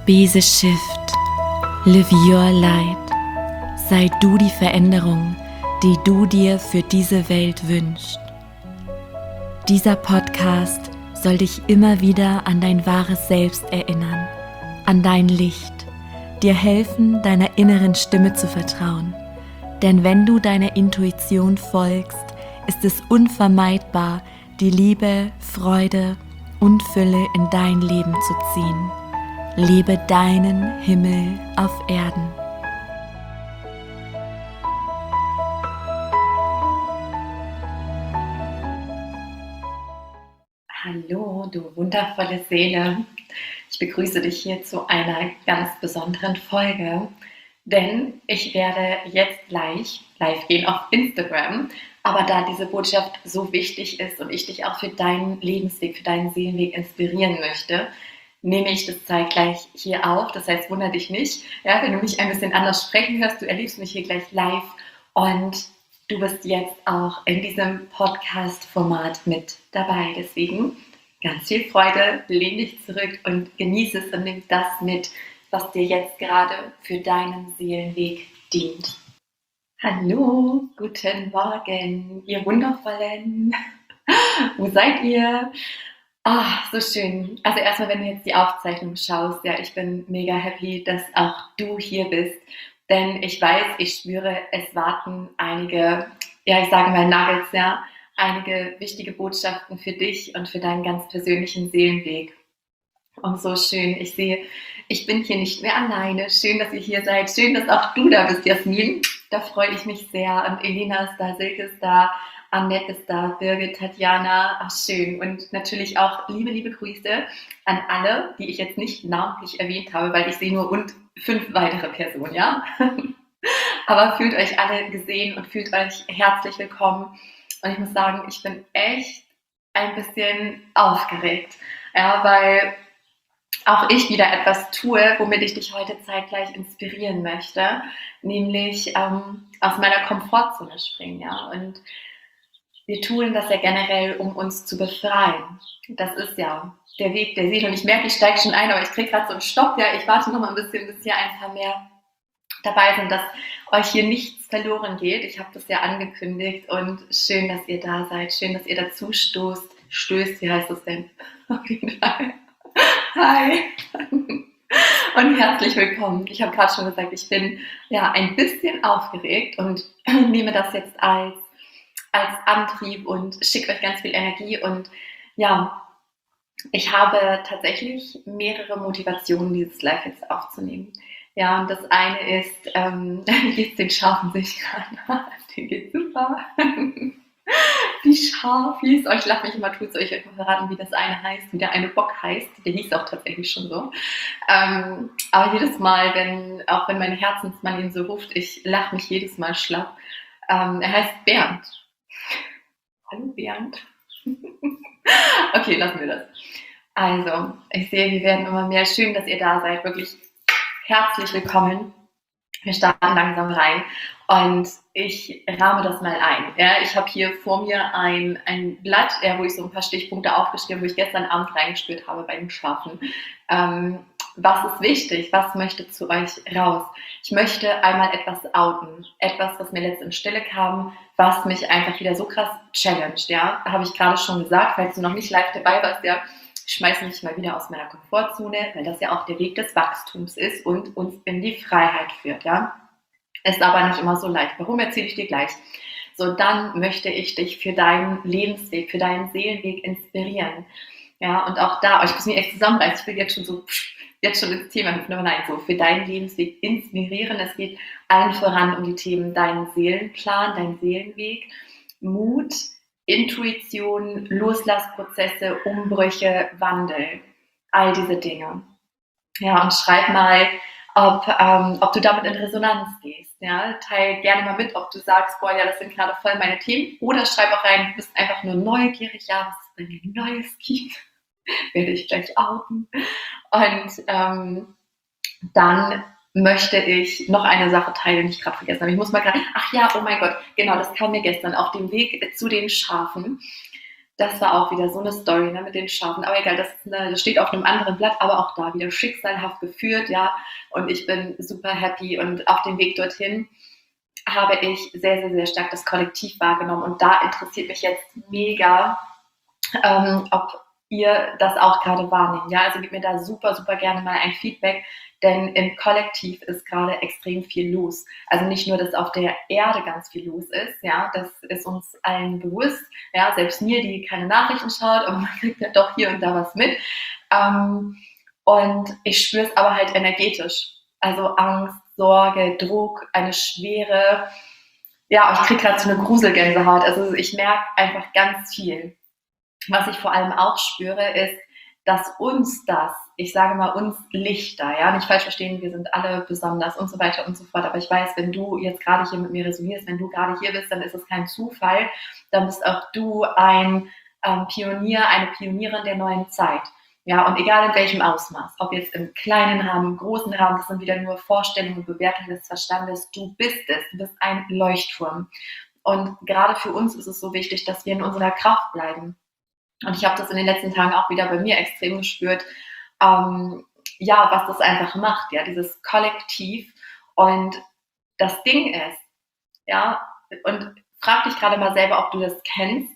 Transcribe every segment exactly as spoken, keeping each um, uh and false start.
Be the shift. Live your light. Sei du die Veränderung, die du dir für diese Welt wünschst. Dieser Podcast soll dich immer wieder an dein wahres Selbst erinnern, an dein Licht, dir helfen, deiner inneren Stimme zu vertrauen. Denn wenn du deiner Intuition folgst, ist es unvermeidbar, die Liebe, Freude und Fülle in dein Leben zu ziehen. Lebe deinen Himmel auf Erden. Hallo, du wundervolle Seele. Ich begrüße dich hier zu einer ganz besonderen Folge, denn ich werde jetzt gleich live gehen auf Instagram. Aber da diese Botschaft so wichtig ist und ich dich auch für deinen Lebensweg, für deinen Seelenweg inspirieren möchte, nehme ich das zeitgleich hier auf. Das heißt, wundere dich nicht, ja, wenn du mich ein bisschen anders sprechen hörst. Du erlebst mich hier gleich live und du bist jetzt auch in diesem Podcast-Format mit dabei. Deswegen ganz viel Freude, lehn dich zurück und genieße es und nimm das mit, was dir jetzt gerade für deinen Seelenweg dient. Hallo, guten Morgen, ihr Wundervollen. Wo seid ihr? Ah, so schön. Also erstmal, wenn du jetzt die Aufzeichnung schaust, ja, ich bin mega happy, dass auch du hier bist, denn ich weiß, ich spüre, es warten einige, ja, ich sage mal Nuggets, ja, einige wichtige Botschaften für dich und für deinen ganz persönlichen Seelenweg. Und so schön, ich sehe, ich bin hier nicht mehr alleine. Schön, dass ihr hier seid. Schön, dass auch du da bist, Jasmin. Da freue ich mich sehr. Und Elena ist da, Silke ist da, Annette ist da, Birgit, Tatjana, ach schön. Und natürlich auch liebe, liebe Grüße an alle, die ich jetzt nicht namentlich erwähnt habe, weil ich sehe nur und fünf weitere Personen, ja. Aber fühlt euch alle gesehen und fühlt euch herzlich willkommen. Und ich muss sagen, ich bin echt ein bisschen aufgeregt, ja, weil auch ich wieder etwas tue, womit ich dich heute zeitgleich inspirieren möchte, nämlich ähm, aus meiner Komfortzone springen, ja. Und wir tun das ja generell, um uns zu befreien. Das ist ja der Weg der Seele. Und ich merke, ich steige schon ein, aber ich kriege gerade so einen Stopp. Ja, ich warte noch mal ein bisschen, bis hier ein paar mehr dabei sind, dass euch hier nichts verloren geht. Ich habe das ja angekündigt und schön, dass ihr da seid. Schön, dass ihr dazu stoßt. Stößt, wie heißt das denn? Auf jeden Fall. Hi. Und herzlich willkommen. Ich habe gerade schon gesagt, ich bin ja ein bisschen aufgeregt und nehme das jetzt als als Antrieb und schicke euch ganz viel Energie. Und ja, ich habe tatsächlich mehrere Motivationen, dieses Live jetzt aufzunehmen. Ja, und das eine ist, ähm, wie geht's den Schafen sich gerade? Den geht's super. Die Schafis, oh, ich lache mich immer, tut euch euch mal verraten, wie das eine heißt, wie der eine Bock heißt. Der hieß auch tatsächlich schon so. Ähm, aber jedes Mal, wenn, auch wenn mein Herzensmann ihn so ruft, ich lache mich jedes Mal schlapp. Ähm, er heißt Bernd. Hallo Bernd. Okay, lassen wir das. Also, ich sehe, wir werden immer mehr. Schön, dass ihr da seid. Wirklich herzlich willkommen. Wir starten langsam rein und ich rahme das mal ein. Ja, ich habe hier vor mir ein, ein Blatt, ja, wo ich so ein paar Stichpunkte aufgeschrieben habe, wo ich gestern Abend reingespürt habe bei den Schafen. Ähm, was ist wichtig? Was möchte zu euch raus? Ich möchte einmal etwas outen. Etwas, was mir letztens Stille kam, was mich einfach wieder so krass challenged. Ja, habe ich gerade schon gesagt, falls du noch nicht live dabei warst, ja, ich schmeiße mich mal wieder aus meiner Komfortzone, weil das ja auch der Weg des Wachstums ist und uns in die Freiheit führt. Ja, ist aber nicht immer so leicht. Warum, erzähle ich dir gleich. So, dann möchte ich dich für deinen Lebensweg, für deinen Seelenweg inspirieren. Ja, und auch da, ich muss mich echt zusammenreißen, ich will jetzt schon so, jetzt schon ins Thema hüpfen, aber nein, so für deinen Lebensweg inspirieren. Es geht allen voran um die Themen deinen Seelenplan, dein Seelenweg, Mut, Intuition, Loslassprozesse, Umbrüche, Wandel, all diese Dinge. Ja, und schreib mal, ob, ähm, ob du damit in Resonanz gehst. Ja? Teil gerne mal mit, ob du sagst, boah, ja, das sind gerade voll meine Themen. Oder schreib auch rein, du bist einfach nur neugierig, ja, was es bei mir Neues gibt. Werde ich gleich outen. Und ähm, dann möchte ich noch eine Sache teilen, die ich gerade vergessen habe. Ich muss mal gerade, ach ja, oh mein Gott, genau, das kam mir gestern auf dem Weg zu den Schafen. das war auch wieder so eine Story, ne, mit den Schafen. Aber egal, das, ist eine, das steht auf einem anderen Blatt, aber auch da wieder schicksalhaft geführt, ja. Und ich bin super happy. Und auf dem Weg dorthin habe ich sehr, sehr, sehr stark das Kollektiv wahrgenommen. Und da interessiert mich jetzt mega, ähm, ob ihr das auch gerade wahrnehmt. Ja, also gebt mir da super, super gerne mal ein Feedback, denn im Kollektiv ist gerade extrem viel los. Also nicht nur, dass auf der Erde ganz viel los ist, ja, das ist uns allen bewusst, ja, selbst mir, die keine Nachrichten schaut, aber man kriegt ja doch hier und da was mit. Ähm, und ich spüre es aber halt energetisch. Also Angst, Sorge, Druck, eine Schwere. Ja, ich kriege gerade so eine Gruselgänsehaut. Also ich merke einfach ganz viel. Was ich vor allem auch spüre, ist, dass uns das, ich sage mal uns Lichter, ja, nicht falsch verstehen, wir sind alle besonders und so weiter und so fort, aber ich weiß, wenn du jetzt gerade hier mit mir resonierst, wenn du gerade hier bist, dann ist es kein Zufall, dann bist auch du ein ähm, Pionier, eine Pionierin der neuen Zeit. Ja, und egal in welchem Ausmaß, ob jetzt im kleinen Rahmen, im großen Rahmen, das sind wieder nur Vorstellungen und Bewertungen des Verstandes, du bist es, du bist ein Leuchtturm. Und gerade für uns ist es so wichtig, dass wir in unserer Kraft bleiben. Und ich habe das in den letzten Tagen auch wieder bei mir extrem gespürt, ähm, ja, was das einfach macht, ja, dieses Kollektiv. Und das Ding ist, ja, und frag dich gerade mal selber, ob du das kennst.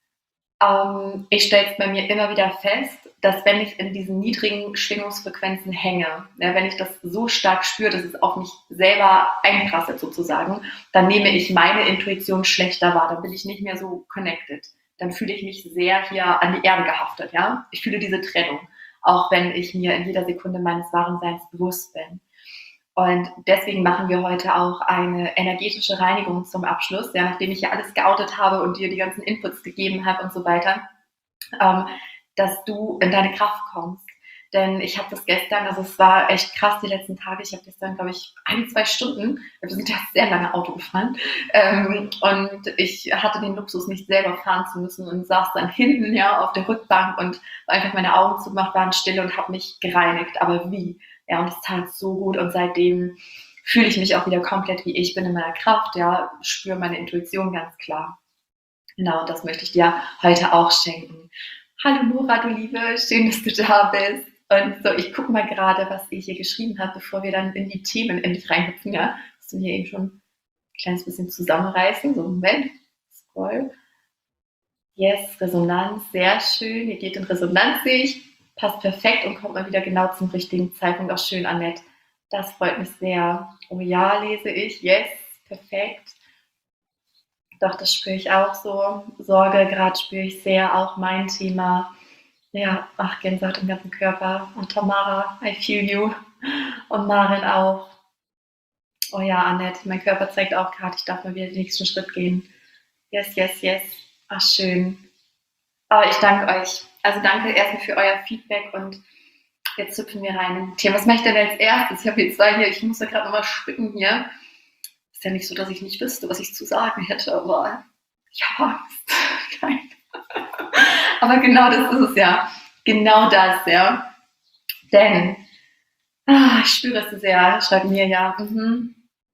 Ähm, ich stelle es bei mir immer wieder fest, dass wenn ich in diesen niedrigen Schwingungsfrequenzen hänge, ja, wenn ich das so stark spüre, dass es auf mich selber einprasselt sozusagen, dann nehme ich meine Intuition schlechter wahr, dann bin ich nicht mehr so connected. Dann fühle ich mich sehr hier an die Erde gehaftet, ja. Ich fühle diese Trennung, auch wenn ich mir in jeder Sekunde meines wahren Seins bewusst bin. Und deswegen machen wir heute auch eine energetische Reinigung zum Abschluss, ja, nachdem ich hier alles geoutet habe und dir die ganzen Inputs gegeben habe und so weiter, ähm, dass du in deine Kraft kommst. Denn ich habe das gestern, also es war echt krass die letzten Tage, ich habe gestern, glaube ich, ein, zwei Stunden, wir sind ja sehr lange Auto gefahren, ähm, und ich hatte den Luxus, nicht selber fahren zu müssen und saß dann hinten, ja, auf der Rückbank und einfach meine Augen zugemacht, waren still und habe mich gereinigt, aber wie? Ja, und es tat so gut und seitdem fühle ich mich auch wieder komplett wie ich bin in meiner Kraft, ja, spüre meine Intuition ganz klar. Genau, das möchte ich dir heute auch schenken. Hallo Nora, du Liebe, schön, dass du da bist. Und so, ich gucke mal gerade, was ihr hier geschrieben habt, bevor wir dann in die Themen endlich reinhüpfen. Ja, musst du mir eben schon ein kleines bisschen zusammenreißen. So, Moment. Scroll. Yes, Resonanz, sehr schön. Ihr geht in Resonanz, sehe ich. Passt perfekt und kommt mal wieder genau zum richtigen Zeitpunkt. Auch schön, Annette. Das freut mich sehr. Oh ja, lese ich. Yes, perfekt. Doch, das spüre ich auch so. Sorge, gerade spüre ich sehr auch mein Thema. Ja, ach, Gänsehaut im ganzen Körper. Und Tamara, I feel you. Und Marin auch. Oh ja, Annette, mein Körper zeigt auch gerade, ich darf mal wieder den nächsten Schritt gehen. Yes, yes, yes. Ach, schön. Oh, ich danke euch. Also danke erstmal für euer Feedback und jetzt hüpfen wir rein in die Themen. Was mache ich denn als erstes? Ich habe hier zwei hier, ich muss da gerade nochmal spicken hier. Ist ja nicht so, dass ich nicht wüsste, was ich zu sagen hätte, aber ich habe Angst. Nein. Aber genau das ist es ja. Genau das, ja. Denn, ah, ich spüre es so sehr, schreibt mir ja. Mhm.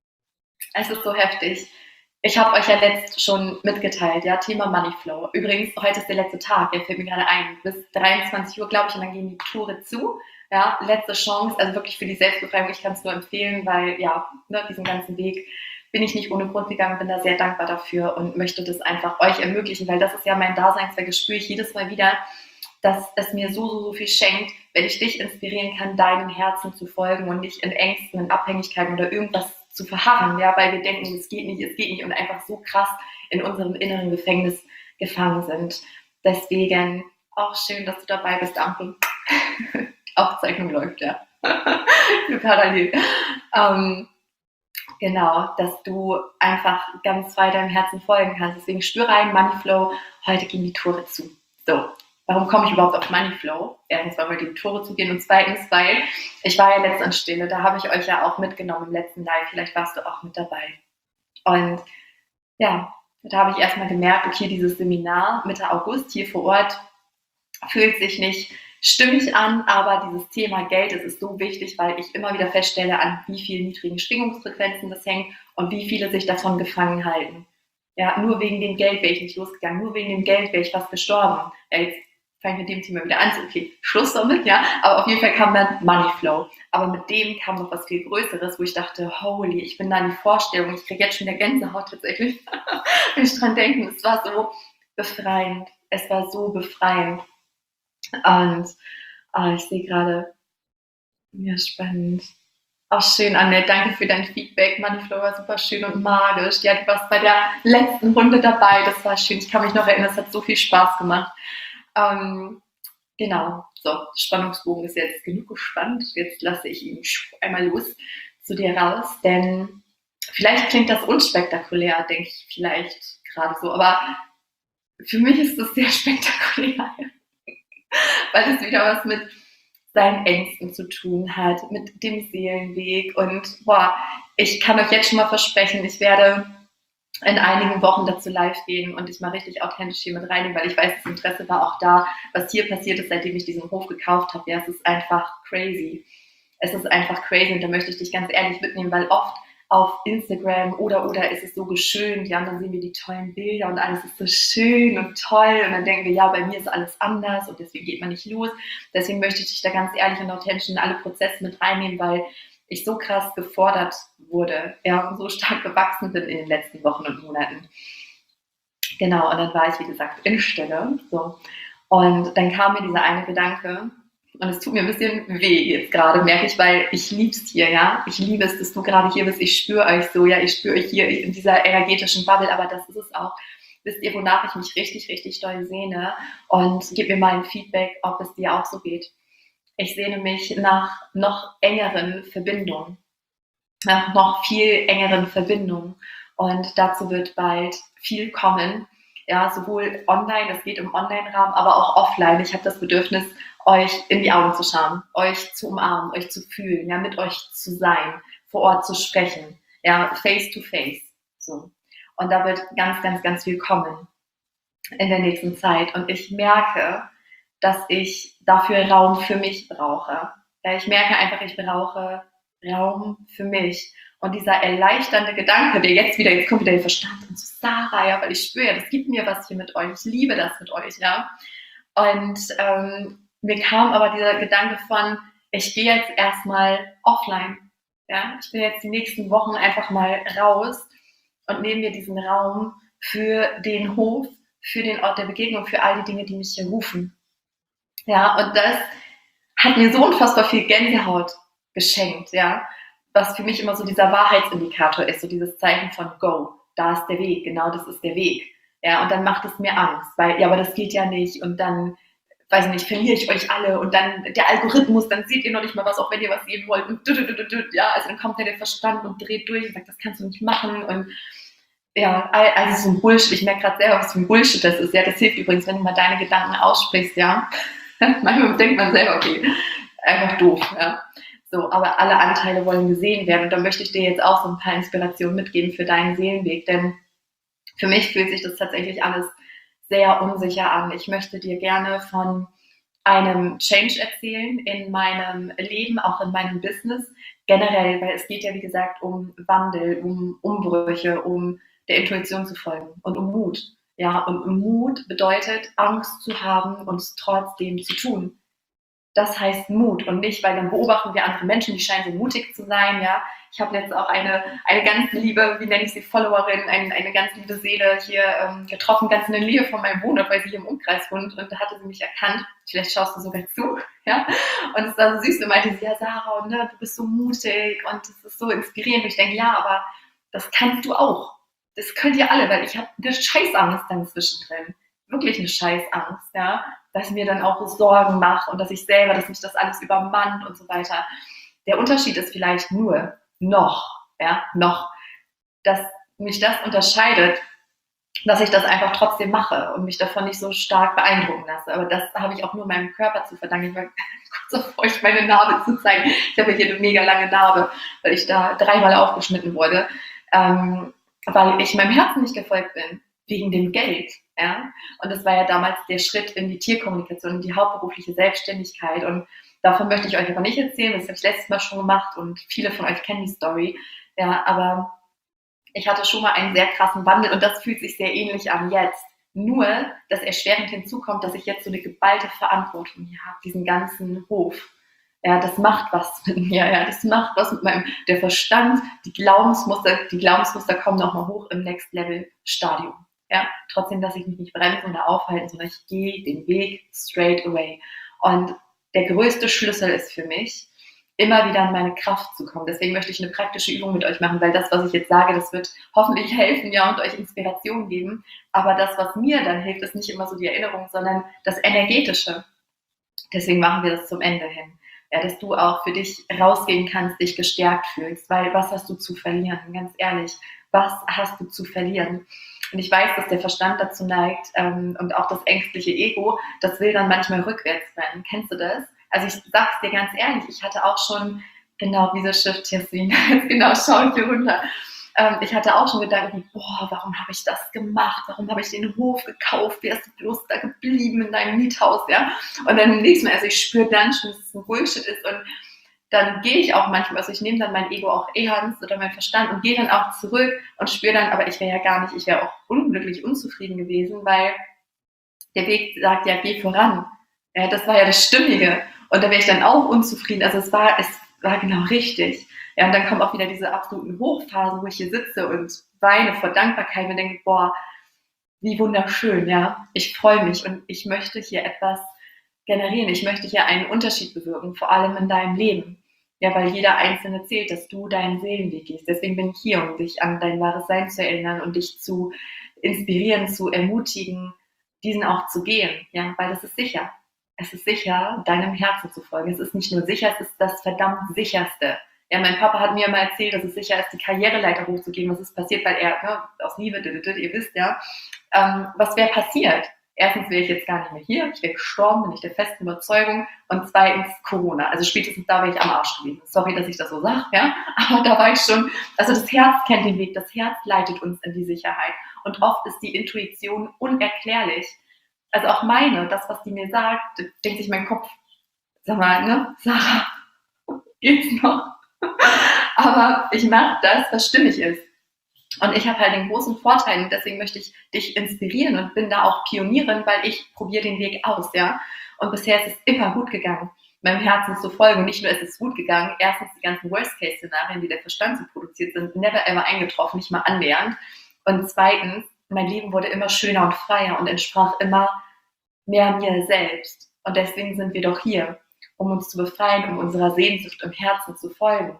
Es ist so heftig. Ich habe euch ja letzt schon mitgeteilt, ja, Thema Moneyflow. Übrigens, heute ist der letzte Tag, der fällt mir gerade ein. Bis dreiundzwanzig Uhr, glaube ich, und dann gehen die Tore zu. Ja, letzte Chance, also wirklich für die Selbstbefreiung. Ich kann es nur empfehlen, weil, ja, ne, diesen ganzen Weg bin ich nicht ohne Grund gegangen, bin da sehr dankbar dafür und möchte das einfach euch ermöglichen, weil das ist ja mein Daseinszweck, das spüre ich jedes Mal wieder, dass es mir so, so, so viel schenkt, wenn ich dich inspirieren kann, deinem Herzen zu folgen und nicht in Ängsten, in Abhängigkeiten oder irgendwas zu verharren, ja, weil wir denken, es geht nicht, es geht nicht und einfach so krass in unserem inneren Gefängnis gefangen sind. Deswegen auch schön, dass du dabei bist, Ampel. Die Aufzeichnung läuft, ja. Parallel. Ähm, Genau, dass du einfach ganz frei deinem Herzen folgen kannst. Deswegen spüre rein, Moneyflow, heute gehen die Tore zu. So, warum komme ich überhaupt auf Moneyflow? Erstens, weil heute die Tore zugehen und zweitens, weil ich war ja letzt an Stille, da habe ich euch ja auch mitgenommen im letzten Live, vielleicht warst du auch mit dabei. Und ja, da habe ich erstmal gemerkt, okay, dieses Seminar Mitte August hier vor Ort fühlt sich nicht stimmig an, aber dieses Thema Geld, das ist so wichtig, weil ich immer wieder feststelle, an wie vielen niedrigen Schwingungsfrequenzen das hängt und wie viele sich davon gefangen halten. Ja, nur wegen dem Geld wäre ich nicht losgegangen, nur wegen dem Geld wäre ich fast gestorben. Ja, jetzt fange ich mit dem Thema wieder an, so, okay, Schluss damit, ja, aber auf jeden Fall kam dann Money Flow. Aber mit dem kam noch was viel Größeres, wo ich dachte, holy, ich bin da in die Vorstellung, ich kriege jetzt schon der Gänsehaut tatsächlich, wenn ich dran denke, es war so befreiend, es war so befreiend. Und oh, ich sehe gerade, ja, spannend. Auch schön, Annette, danke für dein Feedback. Moneyflow war super schön und magisch. Ja, du warst bei der letzten Runde dabei, das war schön. Ich kann mich noch erinnern, es hat so viel Spaß gemacht. Ähm, genau, so, der Spannungsbogen ist jetzt genug gespannt. Jetzt lasse ich ihn einmal los zu dir raus, denn vielleicht klingt das unspektakulär, denke ich vielleicht gerade so, aber für mich ist das sehr spektakulär, weil es wieder was mit seinen Ängsten zu tun hat, mit dem Seelenweg. Und boah, ich kann euch jetzt schon mal versprechen, ich werde in einigen Wochen dazu live gehen und dich mal richtig authentisch hier mit reinnehmen, weil ich weiß, das Interesse war auch da, was hier passiert ist, seitdem ich diesen Hof gekauft habe. Ja, es ist einfach crazy. Es ist einfach crazy und da möchte ich dich ganz ehrlich mitnehmen, weil oft auf Instagram oder oder ist es so geschönt, ja, und dann sehen wir die tollen Bilder und alles ist so schön und toll und dann denken wir, ja, bei mir ist alles anders und deswegen geht man nicht los. Deswegen möchte ich dich da ganz ehrlich und authentisch in alle Prozesse mit reinnehmen, weil ich so krass gefordert wurde, ja, und so stark gewachsen bin in den letzten Wochen und Monaten. Genau, und dann war ich, wie gesagt, in Stille, so. Und dann kam mir dieser eine Gedanke, und es tut mir ein bisschen weh jetzt gerade, merke ich, weil ich liebe es hier, ja. Ich liebe es, dass du gerade hier bist. Ich spüre euch so, ja. Ich spüre euch hier in dieser energetischen Bubble, aber das ist es auch. Wisst ihr, wonach ich mich richtig, richtig doll sehne? Und gib mir mal ein Feedback, ob es dir auch so geht. Ich sehne mich nach noch engeren Verbindungen, nach noch viel engeren Verbindungen. Und dazu wird bald viel kommen. Ja, sowohl online, es geht im Online-Rahmen, aber auch offline. Ich habe das Bedürfnis, euch in die Augen zu schauen, euch zu umarmen, euch zu fühlen, ja, mit euch zu sein, vor Ort zu sprechen, ja, face to face, so. Und da wird ganz, ganz, ganz viel kommen in der nächsten Zeit. Und ich merke, dass ich dafür Raum für mich brauche. Ja, ich merke einfach, ich brauche Raum für mich. Und dieser erleichternde Gedanke, der jetzt wieder, jetzt kommt wieder der Verstand und so, Sarah, ja, weil ich spüre, das gibt mir was hier mit euch, ich liebe das mit euch, ja. Und ähm, mir kam aber dieser Gedanke von, ich gehe jetzt erstmal offline, ja. Ich bin jetzt die nächsten Wochen einfach mal raus und nehme mir diesen Raum für den Hof, für den Ort der Begegnung, für all die Dinge, die mich hier rufen. Ja, und das hat mir so unfassbar viel Gänsehaut geschenkt, ja, was für mich immer so dieser Wahrheitsindikator ist, so dieses Zeichen von Go, da ist der Weg, genau das ist der Weg. Ja, und dann macht es mir Angst, weil, ja, aber das geht ja nicht und dann, weiß ich nicht, verliere ich euch alle und dann der Algorithmus, dann seht ihr noch nicht mal was, auch wenn ihr was sehen wollt und ja, also dann kommt ja der Verstand und dreht durch und sagt, das kannst du nicht machen und ja, also so ein Bullshit, ich merke gerade selber, was für ein Bullshit das ist, ja, das hilft übrigens, wenn du mal deine Gedanken aussprichst, ja, manchmal denkt man selber, okay, einfach doof, ja. So, aber alle Anteile wollen gesehen werden. Und da möchte ich dir jetzt auch so ein paar Inspirationen mitgeben für deinen Seelenweg. Denn für mich fühlt sich das tatsächlich alles sehr unsicher an. Ich möchte dir gerne von einem Change erzählen in meinem Leben, auch in meinem Business. Generell, weil es geht ja, wie gesagt, um Wandel, um Umbrüche, um der Intuition zu folgen und um Mut. Ja, und Mut bedeutet, Angst zu haben und es trotzdem zu tun. Das heißt Mut und nicht, weil dann beobachten wir andere Menschen, die scheinen so mutig zu sein, ja. Ich habe jetzt auch eine, eine ganz liebe, wie nenne ich sie, Followerin, eine, eine ganz liebe Seele hier ähm, getroffen, ganz in der Nähe von meinem Wohnort, weil sie hier im Umkreis wohnt und da hatte sie mich erkannt. Vielleicht schaust du sogar zu, ja. Und es war so süß, und meinte sie, ja Sarah, und, ne, du bist so mutig und es ist so inspirierend. Und ich denke, ja, aber das kannst du auch. Das könnt ihr alle, weil ich habe eine Scheißangst dann zwischendrin. Wirklich eine Scheißangst, ja, dass ich mir dann auch Sorgen mache und dass ich selber, dass mich das alles übermannt und so weiter. Der Unterschied ist vielleicht nur noch, ja, noch, dass mich das unterscheidet, dass ich das einfach trotzdem mache und mich davon nicht so stark beeindrucken lasse. Aber das habe ich auch nur meinem Körper zu verdanken. Ich war kurz davor, euch meine Narbe zu zeigen. Ich habe hier eine mega lange Narbe, weil ich da dreimal aufgeschnitten wurde, ähm, weil ich meinem Herzen nicht gefolgt bin, wegen dem Geld. Ja? Und das war ja damals der Schritt in die Tierkommunikation, in die hauptberufliche Selbstständigkeit. Und davon möchte ich euch aber nicht erzählen, das habe ich letztes Mal schon gemacht und viele von euch kennen die Story. Ja, aber ich hatte schon mal einen sehr krassen Wandel und das fühlt sich sehr ähnlich an jetzt. Nur, dass erschwerend hinzukommt, dass ich jetzt so eine geballte Verantwortung hier habe, diesen ganzen Hof. Ja, das macht was mit mir, ja, das macht was mit meinem, der Verstand, die Glaubensmuster, die Glaubensmuster kommen nochmal hoch im Next Level Stadium. Ja, trotzdem lasse ich mich nicht bremsen oder aufhalten, sondern ich gehe den Weg straight away. Und der größte Schlüssel ist für mich, immer wieder in meine Kraft zu kommen. Deswegen möchte ich eine praktische Übung mit euch machen, weil das, was ich jetzt sage, das wird hoffentlich helfen, ja, und euch Inspiration geben. Aber das, was mir dann hilft, ist nicht immer so die Erinnerung, sondern das Energetische. Deswegen machen wir das zum Ende hin. Ja, dass du auch für dich rausgehen kannst, dich gestärkt fühlst, weil was hast du zu verlieren? Ganz ehrlich, was hast du zu verlieren? Und ich weiß, dass der Verstand dazu neigt ähm, und auch das ängstliche Ego, das will dann manchmal rückwärts rennen. Kennst du das? Also ich sag's dir ganz ehrlich, ich hatte auch schon, genau, dieser Shift, Jasmin, genau, schau hier runter. Ähm, ich hatte auch schon Gedanken, boah, warum habe ich das gemacht? Warum habe ich den Hof gekauft? Wärst du bloß da geblieben in deinem Miethaus, ja? Und dann nächstes Mal, also ich spüre dann schon, dass es ein Bullshit ist und dann gehe ich auch manchmal, also ich nehme dann mein Ego auch ernst oder mein Verstand und gehe dann auch zurück und spüre dann, aber ich wäre ja gar nicht, ich wäre auch unglücklich, unzufrieden gewesen, weil der Weg sagt ja, geh voran. Ja, das war ja das Stimmige. Und da wäre ich dann auch unzufrieden. Also es war, es war genau richtig. Ja, und dann kommen auch wieder diese absoluten Hochphasen, wo ich hier sitze und weine vor Dankbarkeit und denke, boah, wie wunderschön, ja. Ich freue mich und ich möchte hier etwas generieren. Ich möchte hier einen Unterschied bewirken, vor allem in deinem Leben. Ja, weil jeder Einzelne zählt, dass du deinen Seelenweg gehst. Deswegen bin ich hier, um dich an dein wahres Sein zu erinnern und dich zu inspirieren, zu ermutigen, diesen auch zu gehen. Ja, weil das ist sicher. Es ist sicher, deinem Herzen zu folgen. Es ist nicht nur sicher, es ist das verdammt sicherste. Ja, mein Papa hat mir mal erzählt, dass es sicher ist, die Karriereleiter hochzugehen. Was ist passiert, weil er, ne, aus Liebe, ihr wisst ja, ähm, was wäre passiert? Erstens wäre ich jetzt gar nicht mehr hier, ich wäre gestorben, bin ich der festen Überzeugung. Und zweitens Corona. Also spätestens da wäre ich am Arsch gewesen. Sorry, dass ich das so sage, ja, aber da war ich schon, also das Herz kennt den Weg, das Herz leitet uns in die Sicherheit. Und oft ist die Intuition unerklärlich. Also auch meine, das, was die mir sagt, denkt sich mein Kopf, sag mal, ne, Sarah, geht's noch? Aber ich mache das, was stimmig ist. Und ich habe halt den großen Vorteil und deswegen möchte ich dich inspirieren und bin da auch Pionierin, weil ich probiere den Weg aus, ja. Und bisher ist es immer gut gegangen, meinem Herzen zu folgen. Nicht nur ist es gut gegangen, erstens die ganzen Worst-Case-Szenarien, die der Verstand so produziert sind, never ever eingetroffen, nicht mal annähernd. Und zweitens, mein Leben wurde immer schöner und freier und entsprach immer mehr mir selbst. Und deswegen sind wir doch hier, um uns zu befreien, um unserer Sehnsucht im Herzen zu folgen.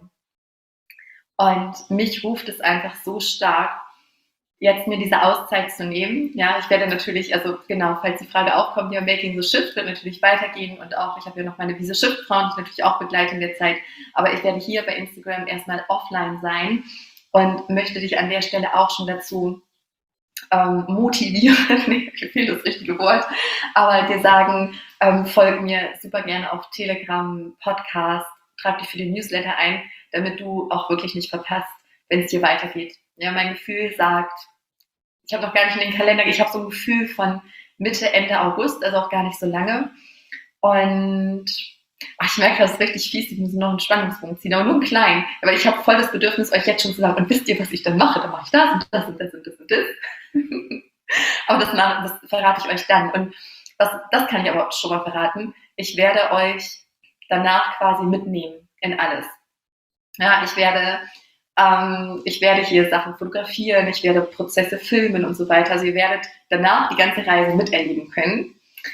Und mich ruft es einfach so stark, jetzt mir diese Auszeit zu nehmen. Ja, ich werde natürlich, also genau, falls die Frage aufkommt, ja, Making the Shift wird natürlich weitergehen und auch, ich habe ja noch meine Wiese Shift-Frauen, die ich natürlich auch begleite in der Zeit, aber ich werde hier bei Instagram erstmal offline sein und möchte dich an der Stelle auch schon dazu ähm, motivieren, mir fehlt das richtige Wort, aber dir sagen, ähm, folg mir super gerne auf Telegram, Podcast, trag dich für den Newsletter ein, damit du auch wirklich nicht verpasst, wenn es dir weitergeht. Ja, mein Gefühl sagt, ich habe noch gar nicht in den Kalender, ich habe so ein Gefühl von Mitte, Ende August, also auch gar nicht so lange. Und ach, ich merke, das ist richtig fies, ich muss noch einen Spannungsbogen ziehen, aber nur einen kleinen. Aber ich habe voll das Bedürfnis, euch jetzt schon zu sagen, und wisst ihr, was ich dann mache? Dann mache ich das und das und das und das und das. Aber das, das verrate ich euch dann. Und was, das kann ich aber schon mal verraten. Ich werde euch danach quasi mitnehmen in alles. Ja, ich werde, ähm, ich werde hier Sachen fotografieren, ich werde Prozesse filmen und so weiter. Also ihr werdet danach die ganze Reise miterleben können.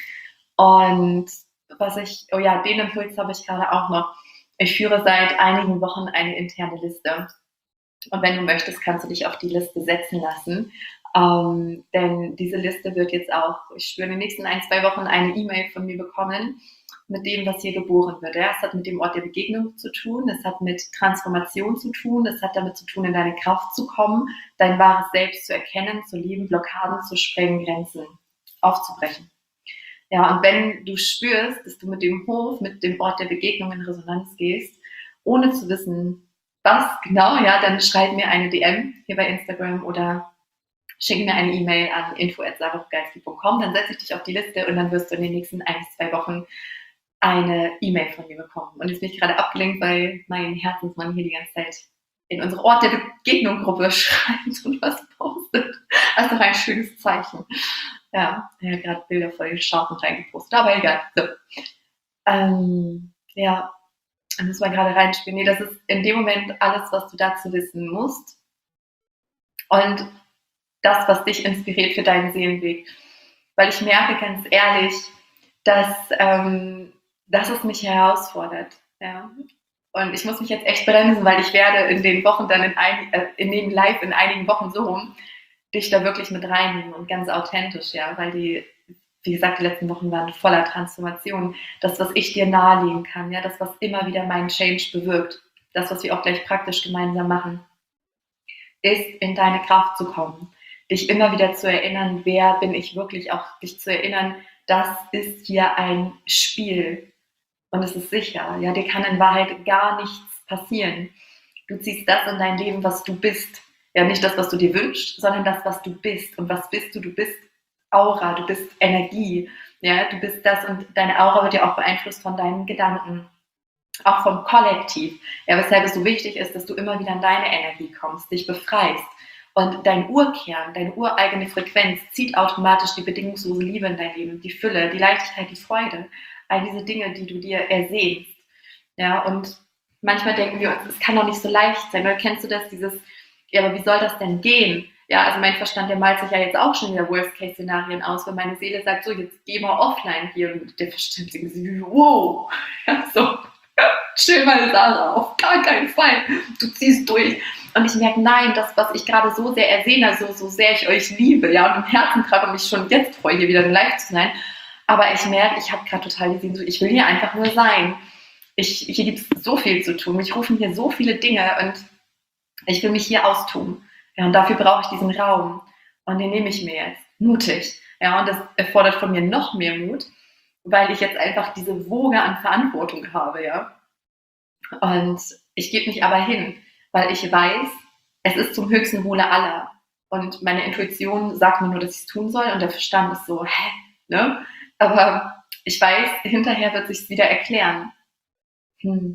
Und was ich, oh ja, den Impuls habe ich gerade auch noch. Ich führe seit einigen Wochen eine interne Liste. Und wenn du möchtest, kannst du dich auf die Liste setzen lassen. Ähm, denn diese Liste wird jetzt auch, ich spüre in den nächsten ein, zwei Wochen eine E-Mail von mir bekommen, mit dem, was hier geboren wird. Ja, es hat mit dem Ort der Begegnung zu tun, es hat mit Transformation zu tun, es hat damit zu tun, in deine Kraft zu kommen, dein wahres Selbst zu erkennen, zu leben, Blockaden zu sprengen, Grenzen aufzubrechen. Ja, und wenn du spürst, dass du mit dem Hof, mit dem Ort der Begegnung in Resonanz gehst, ohne zu wissen, was genau, ja, dann schreib mir eine D M hier bei Instagram oder schick mir eine E-Mail an info at sarah bugalski punkt com, dann setze ich dich auf die Liste und dann wirst du in den nächsten ein bis zwei Wochen eine E-Mail von mir bekommen. Und jetzt bin ich gerade abgelenkt, weil mein Herzensmann hier die ganze Zeit in unsere Ort der Begegnung-Gruppe schreibt und was postet. Das ist doch ein schönes Zeichen. Ja, er hat gerade Bilder voll scharf und reingepostet, aber egal. So. Ähm, ja, da muss man gerade reinspielen. Nee, das ist in dem Moment alles, was du dazu wissen musst. Und das, was dich inspiriert für deinen Seelenweg. Weil ich merke ganz ehrlich, dass, ähm, dass es mich herausfordert. Ja. Und ich muss mich jetzt echt bremsen, weil ich werde in den Wochen dann in, ein, äh, in dem Live in einigen Wochen so rum dich da wirklich mit reinnehmen und ganz authentisch, ja, weil die, wie gesagt, die letzten Wochen waren voller Transformation. Das, was ich dir nahelegen kann, ja, das, was immer wieder meinen Change bewirkt, das, was wir auch gleich praktisch gemeinsam machen, ist, in deine Kraft zu kommen, dich immer wieder zu erinnern, wer bin ich wirklich, auch dich zu erinnern, das ist hier ein Spiel und es ist sicher, ja, dir kann in Wahrheit gar nichts passieren. Du ziehst das in dein Leben, was du bist. Ja, nicht das, was du dir wünschst, sondern das, was du bist. Und was bist du? Du bist Aura, du bist Energie. Ja, du bist das und deine Aura wird ja auch beeinflusst von deinen Gedanken, auch vom Kollektiv. Ja, weshalb es so wichtig ist, dass du immer wieder in deine Energie kommst, dich befreist. Und dein Urkern, deine ureigene Frequenz zieht automatisch die bedingungslose Liebe in dein Leben, die Fülle, die Leichtigkeit, die Freude. All diese Dinge, die du dir ersehnst. Ja, und manchmal denken wir uns, es kann doch nicht so leicht sein. Oder kennst du das, dieses, ja, aber wie soll das denn gehen? Ja, also mein Verstand, der malt sich ja jetzt auch schon wieder Worst-Case-Szenarien aus, wenn meine Seele sagt, so, jetzt geh mal offline hier. Und der Verstand denkt sich, wow, ja, so, chill mal, Sarah, auf gar keinen Fall. Du ziehst durch. Und ich merke, nein, das, was ich gerade so sehr ersehne, so, so sehr ich euch liebe, ja, und im Herzen trage und mich schon jetzt freue, hier wieder live zu sein. Aber ich merke, ich habe gerade total die Sehnsucht, ich will hier einfach nur sein. Ich, hier gibt es so viel zu tun. Mich rufen hier so viele Dinge und ich will mich hier austun. Ja, und dafür brauche ich diesen Raum. Und den nehme ich mir jetzt. Mutig. Ja, und das erfordert von mir noch mehr Mut, weil ich jetzt einfach diese Woge an Verantwortung habe, ja. Und ich gebe mich aber hin, weil ich weiß, es ist zum höchsten Wohle aller. Und meine Intuition sagt mir nur, dass ich es tun soll und der Verstand ist so, hä? Ne? Aber ich weiß, hinterher wird sich wieder erklären. Hm.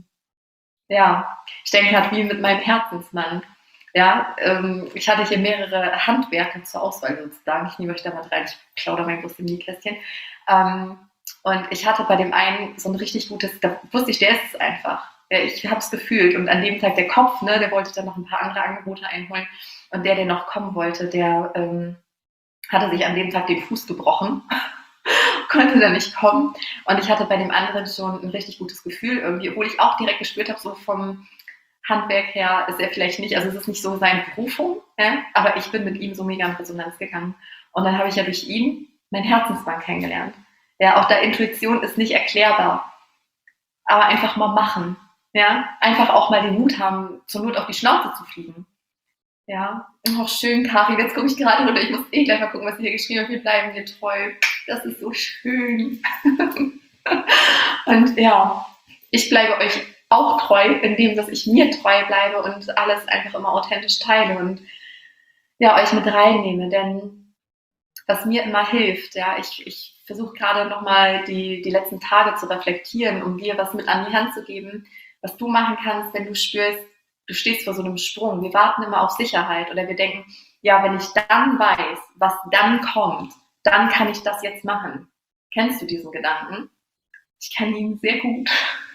Ja, ich denke halt wie mit meinem Herzensmann. Ja, ähm, ich hatte hier mehrere Handwerker zur Auswahl sozusagen. Ich nehme euch da mal rein, ich plaudere mein großes Mini-Kästchen. Ähm, und ich hatte bei dem einen so ein richtig gutes, da wusste ich, der ist es einfach. Ja, ich habe es gefühlt. Und an dem Tag der Kopf, ne, der wollte dann noch ein paar andere Angebote einholen. Und der, der noch kommen wollte, der ähm, hatte sich an dem Tag den Fuß gebrochen. Konnte da nicht kommen. Und ich hatte bei dem anderen schon ein richtig gutes Gefühl irgendwie, obwohl ich auch direkt gespürt habe, so vom Handwerk her ist er vielleicht nicht, also es ist nicht so seine Berufung, ja, aber ich bin mit ihm so mega in Resonanz gegangen. Und dann habe ich ja durch ihn mein Herzensmann kennengelernt. Ja, auch da Intuition ist nicht erklärbar, aber einfach mal machen. Ja, einfach auch mal den Mut haben, zur Not auf die Schnauze zu fliegen. Ja, auch schön, Karin, jetzt gucke ich gerade runter, ich muss eh gleich mal gucken, was sie hier geschrieben hat, wir bleiben dir treu. Das ist so schön. Und ja, ich bleibe euch auch treu, indem dass ich mir treu bleibe und alles einfach immer authentisch teile und ja, euch mit reinnehme, denn was mir immer hilft, ja, ich, ich versuche gerade nochmal die, die letzten Tage zu reflektieren, um dir was mit an die Hand zu geben, was du machen kannst, wenn du spürst, du stehst vor so einem Sprung. Wir warten immer auf Sicherheit oder wir denken, ja, wenn ich dann weiß, was dann kommt, dann kann ich das jetzt machen. Kennst du diesen Gedanken? Ich kenne ihn sehr gut.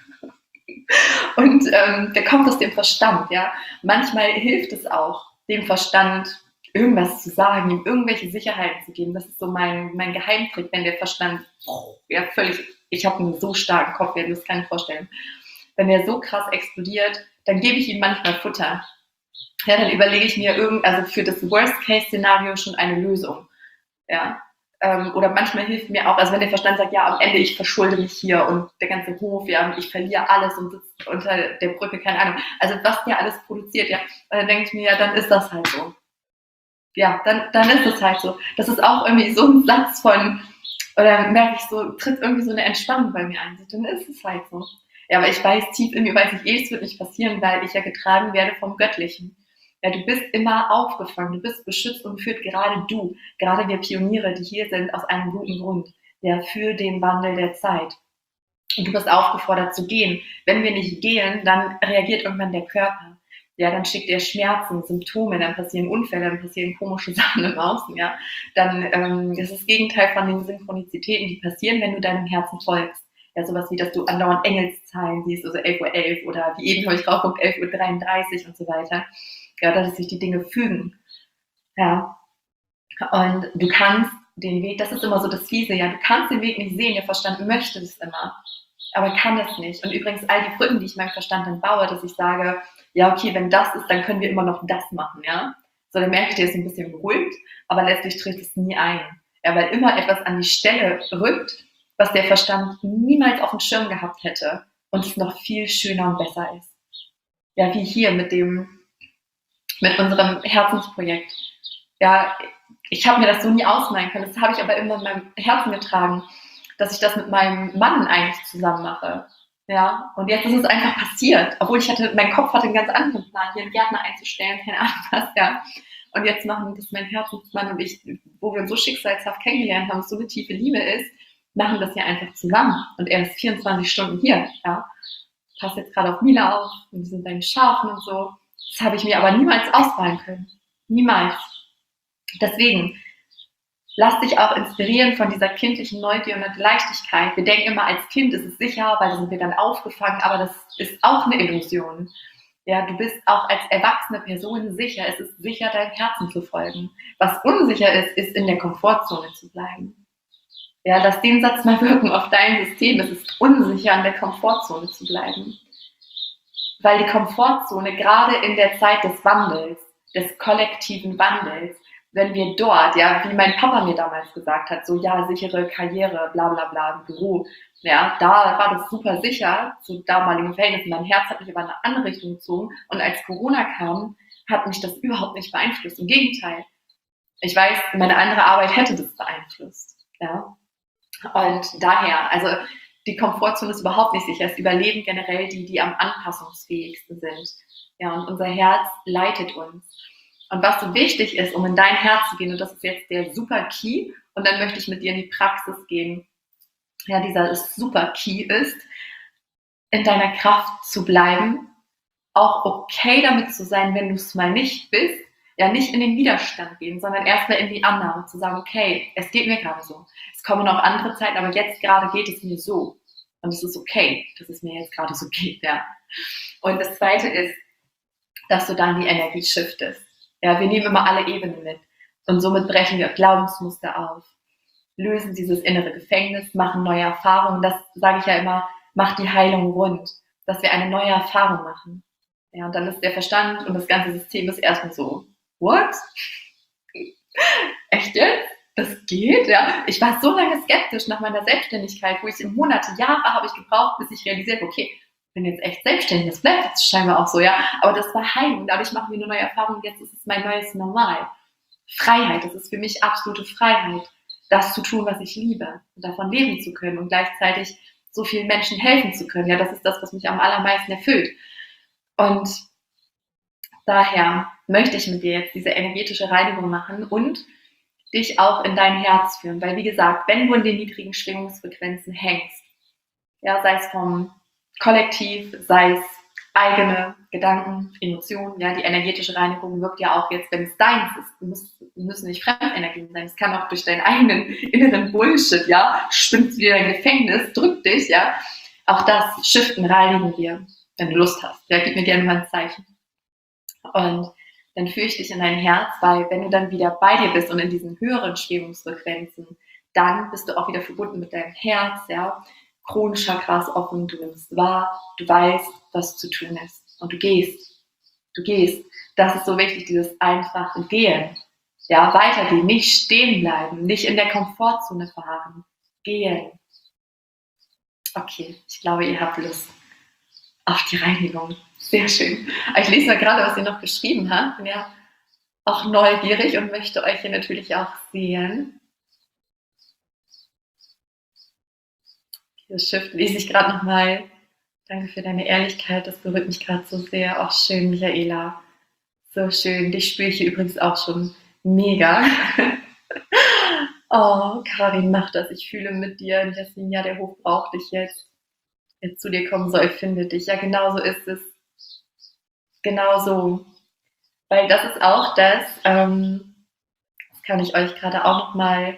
Und ähm, der kommt aus dem Verstand, ja. Manchmal hilft es auch, dem Verstand irgendwas zu sagen, ihm irgendwelche Sicherheiten zu geben. Das ist so mein, mein Geheimtrick, wenn der Verstand, oh, ja, völlig, ich habe einen so starken Kopf, ihr das kann ich vorstellen. Wenn der so krass explodiert, dann gebe ich ihm manchmal Futter. Ja, dann überlege ich mir irgend, also für das Worst-Case-Szenario schon eine Lösung. Ja. Ähm, oder manchmal hilft mir auch, also wenn der Verstand sagt, ja, am Ende ich verschulde mich hier und der ganze Hof, ja, und ich verliere alles und sitze unter der Brücke, keine Ahnung. Also was der alles produziert, ja. Und dann denke ich mir, ja, dann ist das halt so. Ja, dann, dann ist es halt so. Das ist auch irgendwie so ein Satz von, oder merke ich so, tritt irgendwie so eine Entspannung bei mir ein. So, dann ist es halt so. Ja, aber ich weiß, tief in mir weiß ich eh, es wird nicht passieren, weil ich ja getragen werde vom Göttlichen. Ja, du bist immer aufgefangen, du bist beschützt und führt gerade du, gerade wir Pioniere, die hier sind, aus einem guten Grund, ja, für den Wandel der Zeit. Und du bist aufgefordert zu gehen. Wenn wir nicht gehen, dann reagiert irgendwann der Körper. ja, dann schickt er Schmerzen, Symptome, dann passieren Unfälle, dann passieren komische Sachen im Außen, ja. Dann ähm, ist das Gegenteil von den Synchronizitäten, die passieren, wenn du deinem Herzen folgst. Ja, sowas wie, dass du andauernd Engelszahlen siehst, also elf Uhr elf oder wie eben habe ich rausgeguckt, elf Uhr dreiunddreißig und so weiter. Ja, dass sich die Dinge fügen. Ja. Und du kannst den Weg, das ist immer so das Fiese, ja, du kannst den Weg nicht sehen, der Verstand möchte es immer, aber kann es nicht. Und übrigens all die Brücken, die ich meinem Verstand dann baue, dass ich sage, ja, okay, wenn das ist, dann können wir immer noch das machen, ja. So, dann merke ich, der ist ein bisschen beruhigt, aber letztlich tritt es nie ein. Ja, weil immer etwas an die Stelle rückt, was der Verstand niemals auf dem Schirm gehabt hätte und es noch viel schöner und besser ist. Ja, wie hier mit dem, mit unserem Herzensprojekt. Ja, ich habe mir das so nie ausmalen können. Das habe ich aber immer in meinem Herzen getragen, dass ich das mit meinem Mann eigentlich zusammen mache. Ja, und jetzt ist es einfach passiert. Obwohl ich hatte, mein Kopf hatte einen ganz anderen Plan, hier einen Gärtner einzustellen, keine Ahnung was, ja. Und jetzt machen das mein Herzensmann und ich, wo wir uns so schicksalshaft kennengelernt haben, es so eine tiefe Liebe ist, machen das hier einfach zusammen. Und er ist vierundzwanzig Stunden hier, ja. Passt jetzt gerade auf Mila auf und wir sind seine Schafen und so. Das habe ich mir aber niemals ausmalen können. Niemals. Deswegen, lass dich auch inspirieren von dieser kindlichen Neugier und Leichtigkeit. Wir denken immer, als Kind ist es sicher, weil da sind wir dann aufgefangen, aber das ist auch eine Illusion. Ja, du bist auch als erwachsene Person sicher. Es ist sicher, deinem Herzen zu folgen. Was unsicher ist, ist in der Komfortzone zu bleiben. Ja, lass den Satz mal wirken auf dein System. Es ist unsicher, in der Komfortzone zu bleiben. Weil die Komfortzone gerade in der Zeit des Wandels, des kollektiven Wandels, wenn wir dort, ja, wie mein Papa mir damals gesagt hat, so, ja, sichere Karriere, bla bla bla, im Büro, ja, da war das super sicher, zu damaligen Verhältnissen. Mein Herz hat mich aber in eine andere Richtung gezogen und als Corona kam, hat mich das überhaupt nicht beeinflusst. Im Gegenteil. Ich weiß, meine andere Arbeit hätte das beeinflusst, ja. Und daher, also die Komfortzone ist überhaupt nicht sicher. Es überleben generell die, die am anpassungsfähigsten sind. Ja, und unser Herz leitet uns. Und was so wichtig ist, um in dein Herz zu gehen, und das ist jetzt der super Key, und dann möchte ich mit dir in die Praxis gehen, ja, dieser super Key ist, in deiner Kraft zu bleiben, auch okay damit zu sein, wenn du es mal nicht bist, ja, nicht in den Widerstand gehen, sondern erstmal in die Annahme, zu sagen, okay, es geht mir gerade so. Es kommen noch andere Zeiten, aber jetzt gerade geht es mir so. Und es ist okay, dass es mir jetzt gerade so geht, ja. Und das Zweite ist, dass du dann die Energie shiftest. Ja, wir nehmen immer alle Ebenen mit. Und somit brechen wir Glaubensmuster auf, lösen dieses innere Gefängnis, machen neue Erfahrungen. Das sage ich ja immer, macht die Heilung rund, dass wir eine neue Erfahrung machen. Ja, und dann ist der Verstand und das ganze System ist erstmal so, what? Echt jetzt? Das geht? Ja. Ich war so lange skeptisch nach meiner Selbstständigkeit, wo ich in Monate, Jahre habe ich gebraucht, bis ich realisiert habe, okay, ich bin jetzt echt selbstständig, das bleibt jetzt scheinbar auch so, ja. Aber das war Heilung, dadurch machen wir eine neue Erfahrung und jetzt ist es mein neues Normal. Freiheit, das ist für mich absolute Freiheit, das zu tun, was ich liebe und davon leben zu können und gleichzeitig so vielen Menschen helfen zu können. Ja, das ist das, was mich am allermeisten erfüllt. Und daher möchte ich mit dir jetzt diese energetische Reinigung machen und dich auch in dein Herz führen. Weil, wie gesagt, wenn du in den niedrigen Schwingungsfrequenzen hängst, ja, sei es vom Kollektiv, sei es eigene Gedanken, Emotionen, ja, die energetische Reinigung wirkt ja auch jetzt, wenn es deins ist. Du musst, müssen nicht Fremdenergien sein. Es kann auch durch deinen eigenen inneren Bullshit, ja, spinnt wieder dein Gefängnis, drückt dich, ja. Auch das shiften, reinigen wir, wenn du Lust hast. Ja, gib mir gerne mal ein Zeichen. Und dann führe ich dich in dein Herz, weil wenn du dann wieder bei dir bist und in diesen höheren Schwingungsfrequenzen, dann bist du auch wieder verbunden mit deinem Herz, ja. Kronenchakra ist offen, du nimmst wahr, du weißt, was zu tun ist. Und du gehst. Du gehst. Das ist so wichtig, dieses einfache Gehen. Ja, weitergehen, nicht stehen bleiben, nicht in der Komfortzone verharren. Gehen. Okay, ich glaube, ihr habt Lust auf die Reinigung. Sehr schön. Ich lese mal gerade, was ihr noch geschrieben habt. Bin ja auch neugierig und möchte euch hier natürlich auch sehen. Das Shift lese ich gerade nochmal. Danke für deine Ehrlichkeit, das berührt mich gerade so sehr. Auch schön, Michaela. So schön. Dich spüre ich hier übrigens auch schon mega. Oh, Karin, mach das. Ich fühle mit dir. Und Jasmin, ja, der Hof braucht dich jetzt. Wer zu dir kommen soll, findet dich. Ja, genau so ist es. genau so. Weil das ist auch das, ähm, das kann ich euch gerade auch nochmal,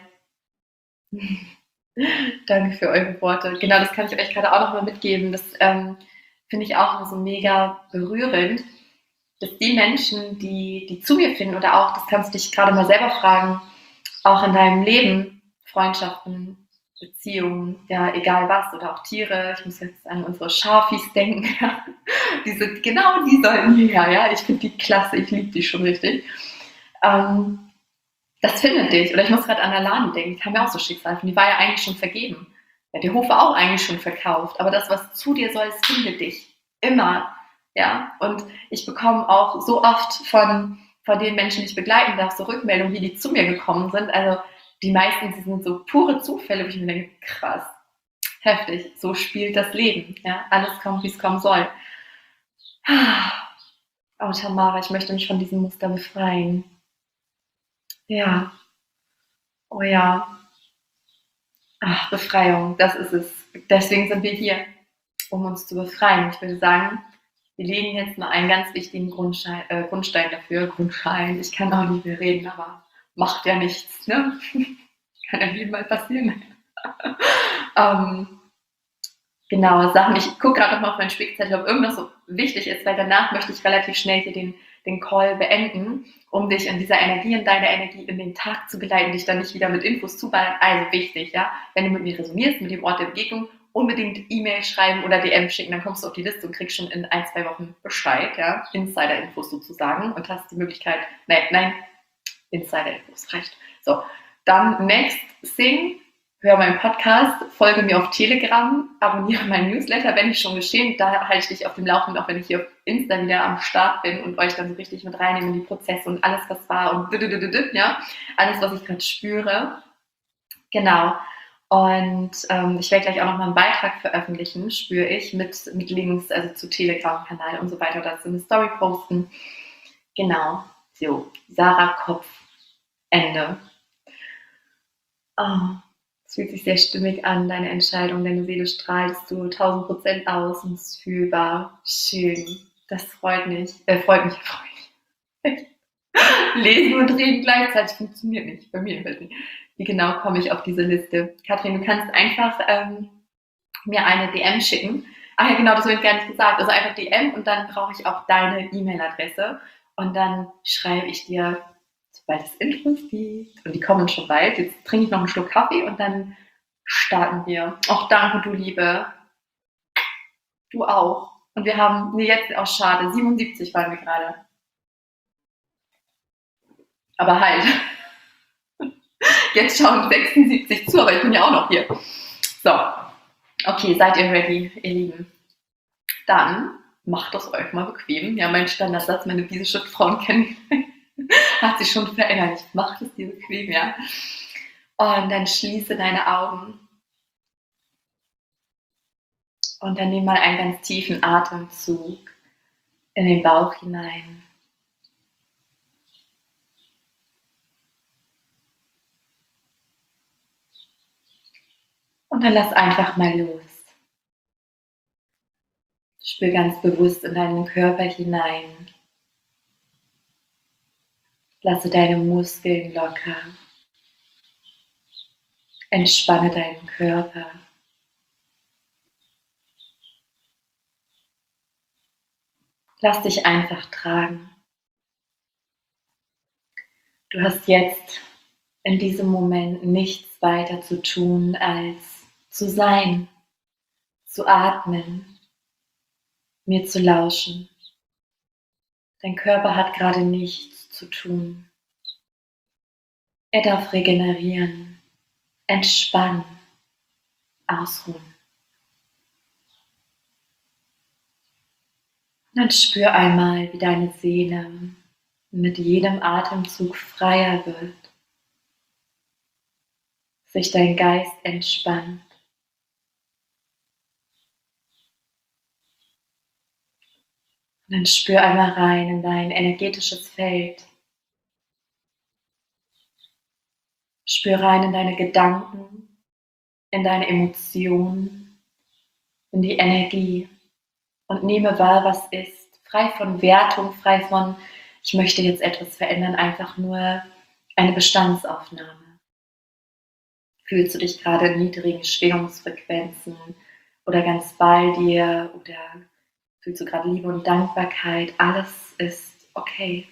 danke für eure Worte, genau, das kann ich euch gerade auch nochmal mitgeben. Das ähm, finde ich auch immer so mega berührend, dass die Menschen, die, die zu mir finden oder auch, das kannst du dich gerade mal selber fragen, auch in deinem Leben, Freundschaften, Beziehungen, ja, egal was, oder auch Tiere, ich muss jetzt an unsere Schafis denken, ja. Die sind, genau die sollten hierher, ja, ich finde die klasse, ich liebe die schon richtig. Ähm, das findet dich, oder ich muss gerade an Alane denken, die kam mir auch so Schicksal von, die war ja eigentlich schon vergeben. Ja, die Hof war auch eigentlich schon verkauft, aber das, was zu dir soll, es findet dich. Immer. Ja, und ich bekomme auch so oft von, von den Menschen, die ich begleiten darf, so Rückmeldungen, wie die zu mir gekommen sind. Also die meisten, die sind so pure Zufälle, wo ich mir denke, krass, heftig, so spielt das Leben. Ja, alles kommt, wie es kommen soll. Oh, Tamara, ich möchte mich von diesem Muster befreien. Ja, oh ja. Ach, Befreiung, das ist es. Deswegen sind wir hier, um uns zu befreien. Ich würde sagen, wir legen jetzt mal einen ganz wichtigen Grundstein, äh, Grundstein dafür. Grundstein, ich kann auch nicht mehr reden, aber macht ja nichts. Ne? Kann ja jedem mal passieren. ähm, genau, Sachen. Ich gucke gerade noch mal auf meinen Spickzettel, ob irgendwas so wichtig ist, weil danach möchte ich relativ schnell hier den, den Call beenden, um dich in dieser Energie, in deiner Energie in den Tag zu geleiten, dich dann nicht wieder mit Infos zuballern. Also wichtig, ja, wenn du mit mir resonierst, mit dem Ort der Begegnung, unbedingt E-Mail schreiben oder D M schicken, dann kommst du auf die Liste und kriegst schon in ein, zwei Wochen Bescheid, ja, Insider-Infos sozusagen, und hast die Möglichkeit, nein, nein, Insider-Infos reicht. So, dann next thing, hör meinen Podcast, folge mir auf Telegram, abonniere meinen Newsletter, wenn nicht schon geschehen, da halte ich dich auf dem Laufenden, auch wenn ich hier auf Insta wieder am Start bin und euch dann so richtig mit reinnehme in die Prozesse und alles, was war und ja, alles, was ich gerade spüre. Genau. Und ähm, ich werde gleich auch noch mal einen Beitrag veröffentlichen, spüre ich, mit, mit Links, also zu Telegram-Kanal und so weiter, dazu eine Story posten. Genau. So, Sarah Kopf, Ende. Oh, es fühlt sich sehr stimmig an, deine Entscheidung, deine Seele strahlst du tausend Prozent aus und es ist fühlbar. Schön. Das freut mich. Äh, freut mich, freut mich. Lesen und reden gleichzeitig funktioniert nicht. Bei mir jedenfalls nicht. Wie genau komme ich auf diese Liste? Katrin, du kannst einfach ähm, mir eine D M schicken. Ach ja, genau, das habe ich gar nicht gesagt. Also einfach D M und dann brauche ich auch deine E-Mail-Adresse. Und dann schreibe ich dir, sobald es Infos gibt. Und die kommen schon bald. Jetzt trinke ich noch einen Schluck Kaffee und dann starten wir. Auch danke, du Liebe. Du auch. Und wir haben, nee, jetzt auch schade, siebenundsiebzig waren wir gerade. Aber halt. Jetzt schauen sechsundsiebzig zu, aber ich bin ja auch noch hier. So, okay, seid ihr ready, ihr Lieben? Dann macht es euch mal bequem. Ja, mein Standardsatz, meine Wiesenschriftfrauen kennen, hat sich schon verinnerlicht. Macht es dir bequem, ja? Und dann schließe deine Augen. Und dann nimm mal einen ganz tiefen Atemzug in den Bauch hinein. Und dann lass einfach mal los. Spür ganz bewusst in deinen Körper hinein. Lasse deine Muskeln locker. Entspanne deinen Körper. Lass dich einfach tragen. Du hast jetzt in diesem Moment nichts weiter zu tun, als zu sein, zu atmen, mir zu lauschen. Dein Körper hat gerade nichts zu tun. Er darf regenerieren, entspannen, ausruhen. Und dann spür einmal, wie deine Seele mit jedem Atemzug freier wird, sich dein Geist entspannt. Und dann spür einmal rein in dein energetisches Feld. Spür rein in deine Gedanken, in deine Emotionen, in die Energie und nehme wahr, was ist. frei von Wertung, frei von, ich möchte jetzt etwas verändern, einfach nur eine Bestandsaufnahme. Fühlst du dich gerade in niedrigen Schwingungsfrequenzen oder ganz bei dir oder fühlst du gerade Liebe und Dankbarkeit? Alles ist okay.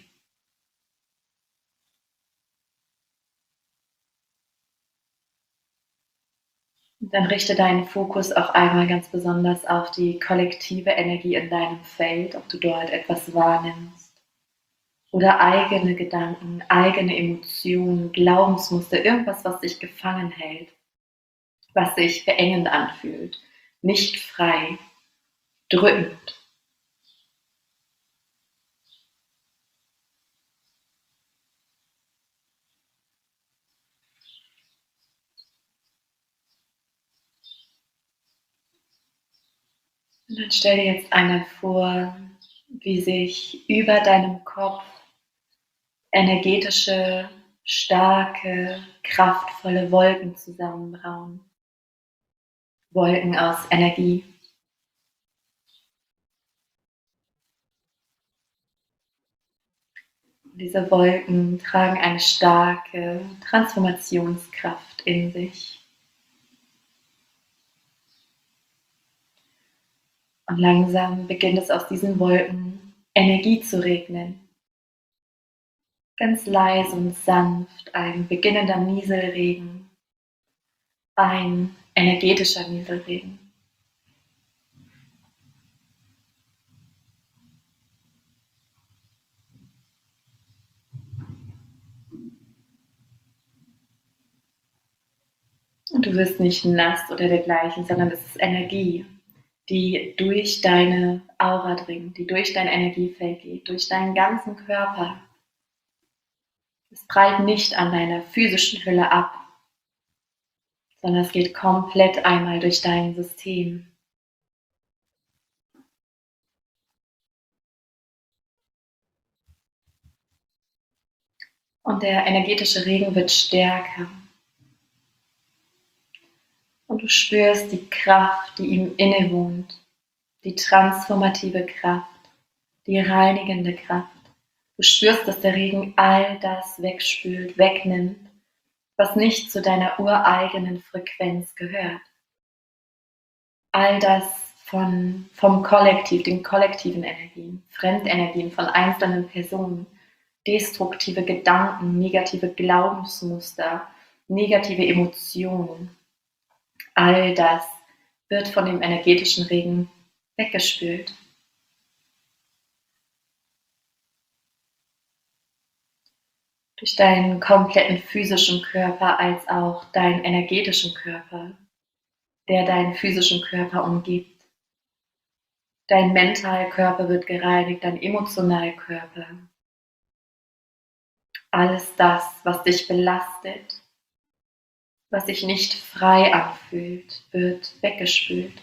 Und dann richte deinen Fokus auch einmal ganz besonders auf die kollektive Energie in deinem Feld, ob du dort etwas wahrnimmst oder eigene Gedanken, eigene Emotionen, Glaubensmuster, irgendwas, was dich gefangen hält, was sich beengend anfühlt, nicht frei, drückend. Und dann stell dir jetzt einmal vor, wie sich über deinem Kopf energetische, starke, kraftvolle Wolken zusammenbrauen. Wolken aus Energie. Diese Wolken tragen eine starke Transformationskraft in sich. Und langsam beginnt es aus diesen Wolken Energie zu regnen. Ganz leise und sanft, ein beginnender Nieselregen, ein energetischer Nieselregen. Und du wirst nicht nass oder dergleichen, sondern es ist Energie, die durch deine Aura dringt, die durch dein Energiefeld geht, durch deinen ganzen Körper. Es prallt nicht an deiner physischen Hülle ab, sondern es geht komplett einmal durch dein System. Und der energetische Regen wird stärker. Und du spürst die Kraft, die ihm innewohnt, die transformative Kraft, die reinigende Kraft. Du spürst, dass der Regen all das wegspült, wegnimmt, was nicht zu deiner ureigenen Frequenz gehört. All das von, vom Kollektiv, den kollektiven Energien, Fremdenergien von einzelnen Personen, destruktive Gedanken, negative Glaubensmuster, negative Emotionen. All das wird von dem energetischen Regen weggespült. Durch deinen kompletten physischen Körper als auch deinen energetischen Körper, der deinen physischen Körper umgibt. Dein Mentalkörper wird gereinigt, dein Emotionalkörper. Alles das, was dich belastet, was sich nicht frei anfühlt, wird weggespült.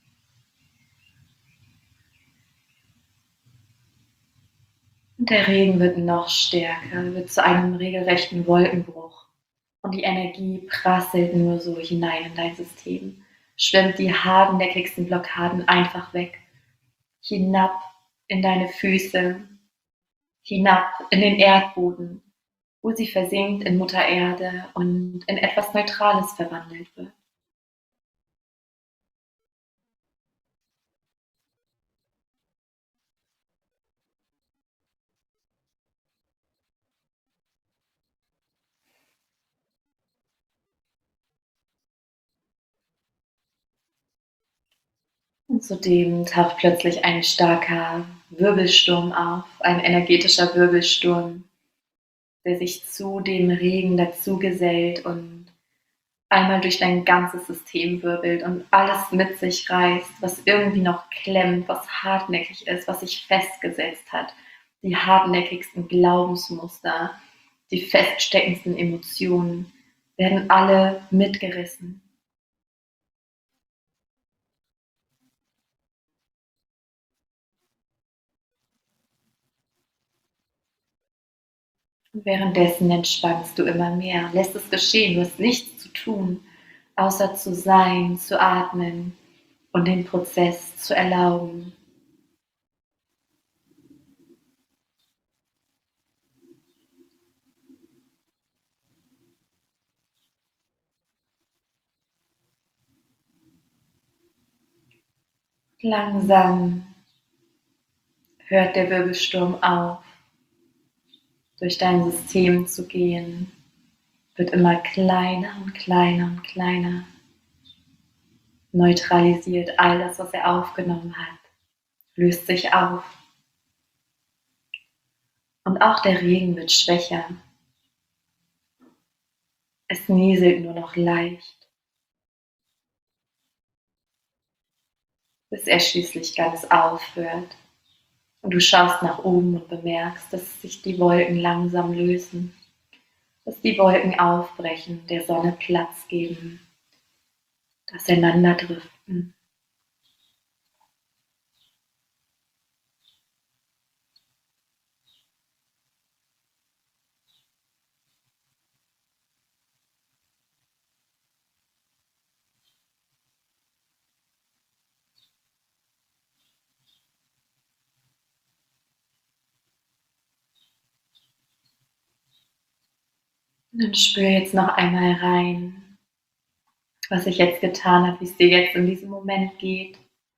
Und der Regen wird noch stärker, wird zu einem regelrechten Wolkenbruch. Und die Energie prasselt nur so hinein in dein System, schwimmt die hartnäckigsten Blockaden einfach weg, hinab in deine Füße, hinab in den Erdboden, wo sie versinkt in Mutter Erde und in etwas Neutrales verwandelt wird. Und zudem taucht plötzlich ein starker Wirbelsturm auf, ein energetischer Wirbelsturm, der sich zu dem Regen dazugesellt und einmal durch dein ganzes System wirbelt und alles mit sich reißt, was irgendwie noch klemmt, was hartnäckig ist, was sich festgesetzt hat. Die hartnäckigsten Glaubensmuster, die feststeckendsten Emotionen werden alle mitgerissen. Und währenddessen entspannst du immer mehr, lässt es geschehen, du hast nichts zu tun, außer zu sein, zu atmen und den Prozess zu erlauben. Langsam hört der Wirbelsturm auf, durch dein System zu gehen, wird immer kleiner und kleiner und kleiner, neutralisiert all das, was er aufgenommen hat, löst sich auf. Und auch der Regen wird schwächer. Es nieselt nur noch leicht, bis er schließlich ganz aufhört. Und du schaust nach oben und bemerkst, dass sich die Wolken langsam lösen, dass die Wolken aufbrechen, der Sonne Platz geben, auseinanderdriften. Und dann spür jetzt noch einmal rein, was sich jetzt getan hat, wie es dir jetzt in diesem Moment geht.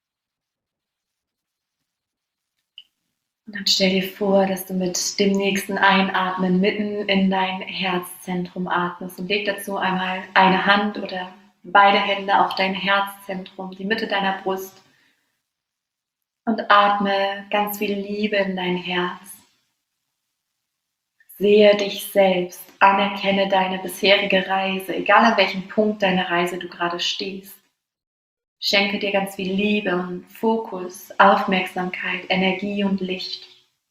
Und dann stell dir vor, dass du mit dem nächsten Einatmen mitten in dein Herzzentrum atmest und leg dazu einmal eine Hand oder beide Hände auf dein Herzzentrum, die Mitte deiner Brust, und atme ganz viel Liebe in dein Herz. Sehe dich selbst, anerkenne deine bisherige Reise, egal an welchem Punkt deiner Reise du gerade stehst. Schenke dir ganz viel Liebe und Fokus, Aufmerksamkeit, Energie und Licht.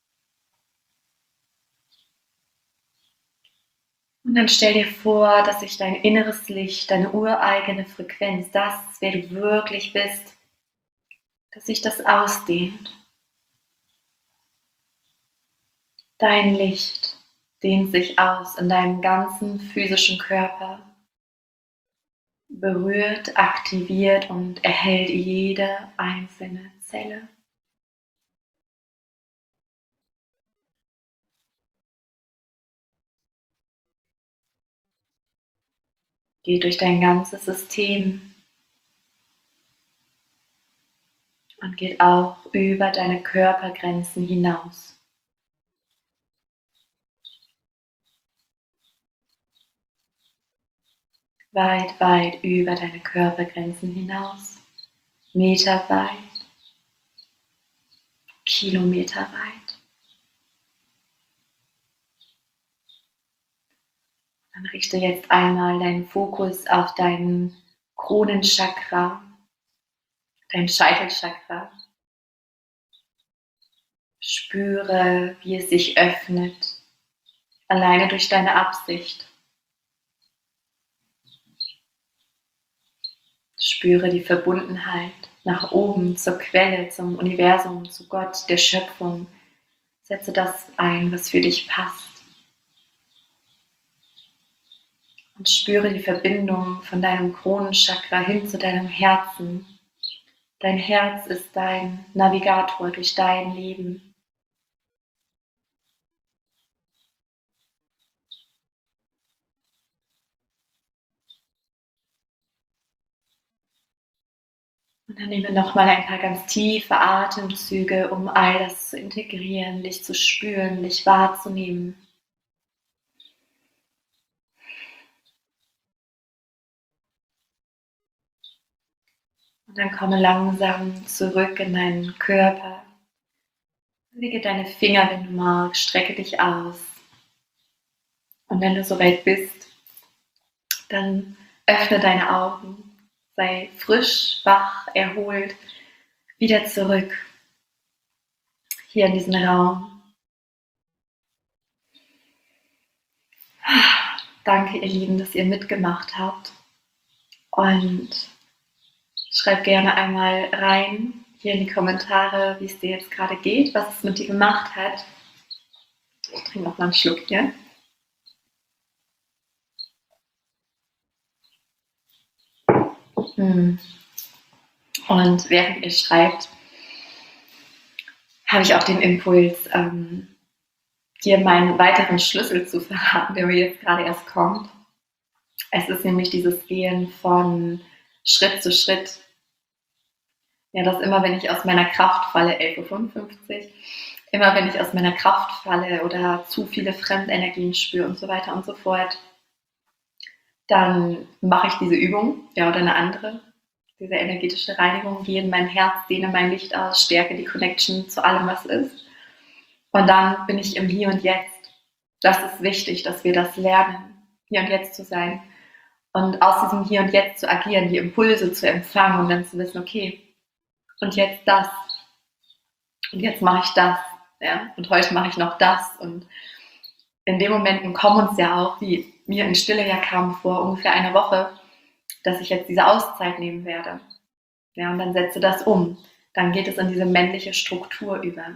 Und dann stell dir vor, dass sich dein inneres Licht, deine ureigene Frequenz, das, wer du wirklich bist, dass sich das ausdehnt. Dein Licht dehnt sich aus in deinem ganzen physischen Körper, berührt, aktiviert und erhält jede einzelne Zelle. Geht durch dein ganzes System und geht auch über deine Körpergrenzen hinaus. Weit, weit über deine Körpergrenzen hinaus, meterweit, kilometerweit. Dann richte jetzt einmal deinen Fokus auf deinen Kronenchakra, dein Scheitelchakra. Spüre, wie es sich öffnet, alleine durch deine Absicht. Spüre die Verbundenheit nach oben, zur Quelle, zum Universum, zu Gott, der Schöpfung. Setze das ein, was für dich passt. Und spüre die Verbindung von deinem Kronenchakra hin zu deinem Herzen. Dein Herz ist dein Navigator durch dein Leben. Und dann nehme nochmal ein paar ganz tiefe Atemzüge, um all das zu integrieren, dich zu spüren, dich wahrzunehmen. Und dann komme langsam zurück in deinen Körper. Bewege deine Finger, wenn du magst, strecke dich aus. Und wenn du soweit bist, dann öffne deine Augen. Sei frisch, wach, erholt, wieder zurück hier in diesen Raum. Danke, ihr Lieben, dass ihr mitgemacht habt. Und schreib gerne einmal rein hier in die Kommentare, wie es dir jetzt gerade geht, was es mit dir gemacht hat. Ich trinke noch mal einen Schluck hier. Hm. Und während ihr schreibt, habe ich auch den Impuls, ähm, dir meinen weiteren Schlüssel zu verraten, der mir jetzt gerade erst kommt. Es ist nämlich dieses Gehen von Schritt zu Schritt. Ja, dass immer, wenn ich aus meiner Kraft falle, elf Uhr fünfundfünfzig, immer wenn ich aus meiner Kraft falle oder zu viele Fremdenergien spüre und so weiter und so fort, dann mache ich diese Übung, ja, oder eine andere, diese energetische Reinigung, gehe in mein Herz, dehne mein Licht aus, stärke die Connection zu allem, was ist. Und dann bin ich im Hier und Jetzt. Das ist wichtig, dass wir das lernen, hier und jetzt zu sein. Und aus diesem Hier und Jetzt zu agieren, die Impulse zu empfangen und dann zu wissen, okay, und jetzt das. Und jetzt mache ich das. Ja? Und heute mache ich noch das. Und in den Momenten kommen uns ja auch, wie mir in Stille ja kam vor ungefähr einer Woche, dass ich jetzt diese Auszeit nehmen werde. Ja, und dann setze das um. Dann geht es in diese männliche Struktur über.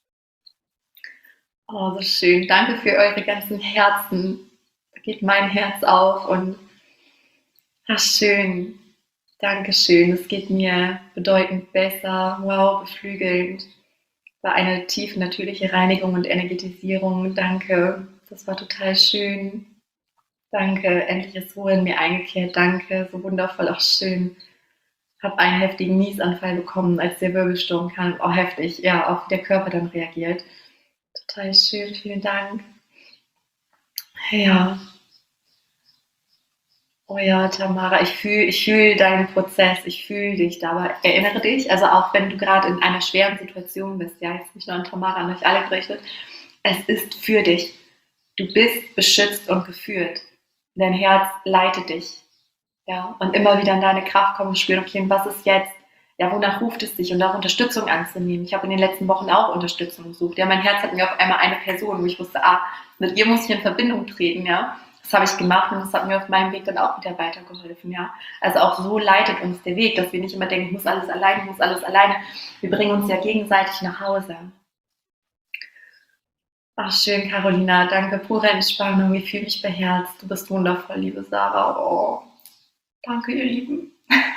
Oh, so schön. Danke für eure ganzen Herzen. Da geht mein Herz auf und ach, schön. Dankeschön. Es geht mir bedeutend besser. Wow, beflügelnd. War eine tiefe natürliche Reinigung und Energetisierung. Danke. Das war total schön. Danke. Endlich ist Ruhe in mir eingekehrt. Danke. So wundervoll. Auch schön. Habe einen heftigen Niesanfall bekommen, als der Wirbelsturm kam. Oh, heftig. Ja, auch wie der Körper dann reagiert. Total schön. Vielen Dank. Ja. Oh ja, Tamara, ich fühle ich fühl deinen Prozess, ich fühle dich da, aber erinnere dich, also auch wenn du gerade in einer schweren Situation bist, ja, jetzt nicht nur an Tamara, an euch alle gerichtet, es ist für dich. Du bist beschützt und geführt. Dein Herz leitet dich, ja, und immer wieder in deine Kraft kommen und spüren, okay, was ist jetzt? Ja, wonach ruft es dich? Und auch Unterstützung anzunehmen. Ich habe in den letzten Wochen auch Unterstützung gesucht. Ja, mein Herz hat mir auf einmal eine Person, wo ich wusste, ah, mit ihr muss ich in Verbindung treten, ja. Das habe ich gemacht und das hat mir auf meinem Weg dann auch wieder weitergeholfen, ja. Also auch so leitet uns der Weg, dass wir nicht immer denken, ich muss alles alleine, ich muss alles alleine. Wir bringen uns ja gegenseitig nach Hause. Ach, schön, Carolina, danke, pure Entspannung, ich fühle mich beherzt. Du bist wundervoll, liebe Sarah. Oh, danke, ihr Lieben.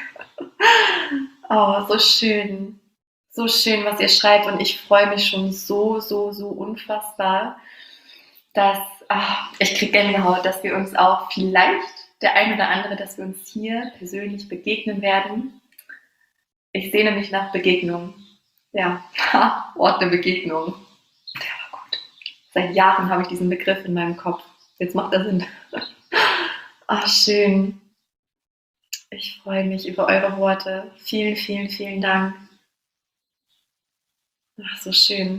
Oh, so schön. So schön, was ihr schreibt und ich freue mich schon so, so, so unfassbar, dass, ach, ich kriege Gänsehaut, dass wir uns auch vielleicht, der ein oder andere, dass wir uns hier persönlich begegnen werden. Ich sehne mich nach Begegnung. Ja, Ort der Begegnung. Der war gut. Seit Jahren habe ich diesen Begriff in meinem Kopf. Jetzt macht er Sinn. Ach, schön. Ich freue mich über eure Worte. Vielen, vielen, vielen Dank. Ach, so schön.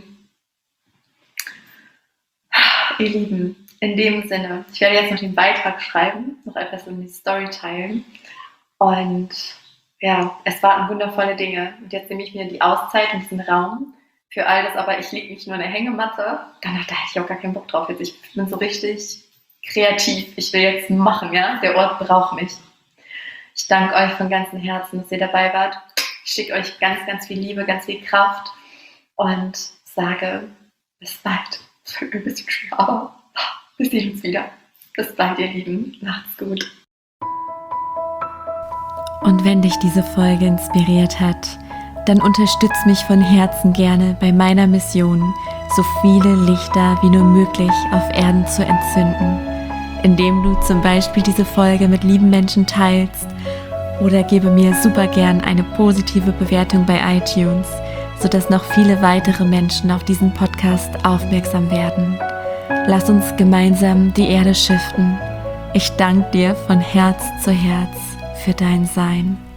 Ihr Lieben, in dem Sinne, ich werde jetzt noch den Beitrag schreiben, noch etwas in die Story teilen. Und ja, es warten wundervolle Dinge. Und jetzt nehme ich mir die Auszeit und diesen Raum für all das, aber ich liege nicht nur in der Hängematte. Danach, da hätte ich auch gar keinen Bock drauf. Jetzt, ich bin so richtig kreativ. Ich will jetzt machen, ja. Der Ort braucht mich. Ich danke euch von ganzem Herzen, dass ihr dabei wart. Ich schicke euch ganz, ganz viel Liebe, ganz viel Kraft und sage bis bald. Das wird ein bisschen schwer, aber wir sehen uns wieder. Bis bald, ihr Lieben. Macht's gut. Und wenn dich diese Folge inspiriert hat, dann unterstütz mich von Herzen gerne bei meiner Mission, so viele Lichter wie nur möglich auf Erden zu entzünden, indem du zum Beispiel diese Folge mit lieben Menschen teilst oder gebe mir super gern eine positive Bewertung bei iTunes, sodass noch viele weitere Menschen auf diesen Podcast aufmerksam werden. Lass uns gemeinsam die Erde shiften. Ich danke dir von Herz zu Herz für dein Sein.